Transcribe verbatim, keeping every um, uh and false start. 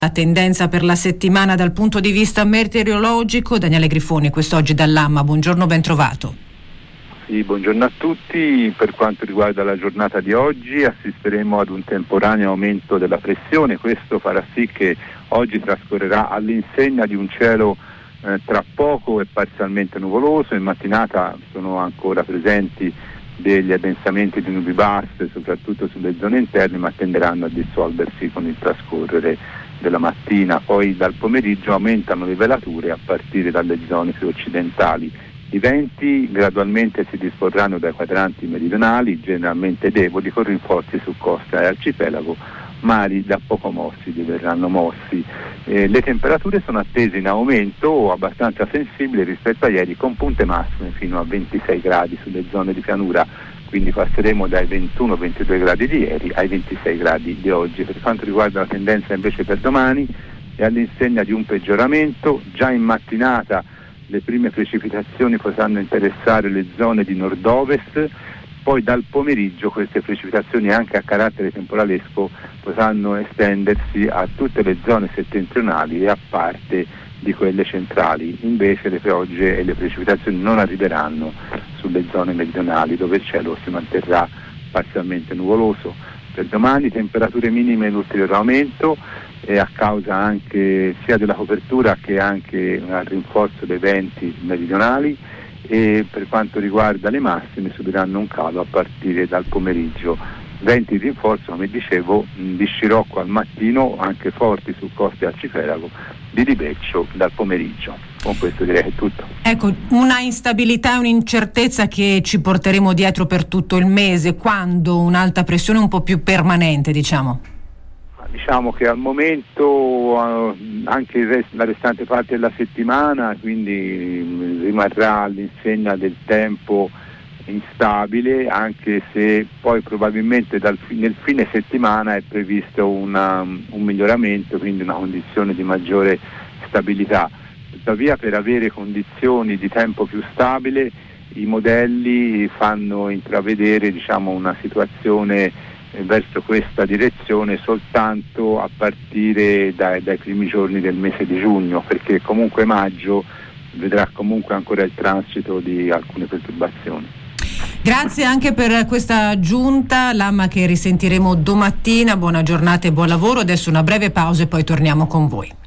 La tendenza per la settimana dal punto di vista meteorologico. Daniele Grifoni, quest'oggi dall'Amma. Buongiorno, ben trovato. Sì, buongiorno a tutti. Per quanto riguarda la giornata di oggi, assisteremo ad un temporaneo aumento della pressione. Questo farà sì che oggi trascorrerà all'insegna di un cielo eh, tra poco e parzialmente nuvoloso. In mattinata sono ancora presenti degli addensamenti di nubi basse, soprattutto sulle zone interne, ma tenderanno a dissolversi con il trascorrere della mattina. Poi dal pomeriggio aumentano le velature a partire dalle zone più occidentali. I venti gradualmente si disporranno dai quadranti meridionali, generalmente deboli, con rinforzi su costa e arcipelago. Mari da poco mossi diverranno mossi. Eh, le temperature sono attese in aumento o abbastanza sensibili rispetto a ieri, con punte massime fino a ventisei gradi sulle zone di pianura. Quindi passeremo dai ventuno ventidue gradi di ieri ai ventisei gradi di oggi. Per quanto riguarda la tendenza invece per domani, è all'insegna di un peggioramento. Già in mattinata le prime precipitazioni potranno interessare le zone di nord-ovest, poi dal pomeriggio queste precipitazioni anche a carattere temporalesco potranno estendersi a tutte le zone settentrionali e a parte di quelle centrali. Invece le piogge e le precipitazioni non arriveranno sulle zone meridionali, dove il cielo si manterrà parzialmente nuvoloso. Per domani temperature minime in ulteriore aumento, e a causa anche sia della copertura che anche al rinforzo dei venti meridionali, e per quanto riguarda le massime subiranno un calo a partire dal pomeriggio. Venti di rinforzo, come dicevo, di scirocco al mattino, anche forti su coste e arcipelago, di ribeccio dal pomeriggio. Con questo direi che è tutto. Ecco, una instabilità e un'incertezza che ci porteremo dietro per tutto il mese, quando un'alta pressione un po' più permanente, diciamo. Diciamo che al momento eh, anche il rest- la restante parte della settimana, quindi mh, rimarrà all'insegna del tempo instabile, anche se poi probabilmente dal fi- nel fine settimana è previsto una, un miglioramento, quindi una condizione di maggiore stabilità. Tuttavia, per avere condizioni di tempo più stabile, i modelli fanno intravedere, diciamo, una situazione verso questa direzione soltanto a partire dai, dai primi giorni del mese di giugno, perché comunque maggio vedrà comunque ancora il transito di alcune perturbazioni. Grazie anche per questa aggiunta, l'Amma, che risentiremo domattina. Buona giornata e buon lavoro. Adesso una breve pausa e poi torniamo con voi.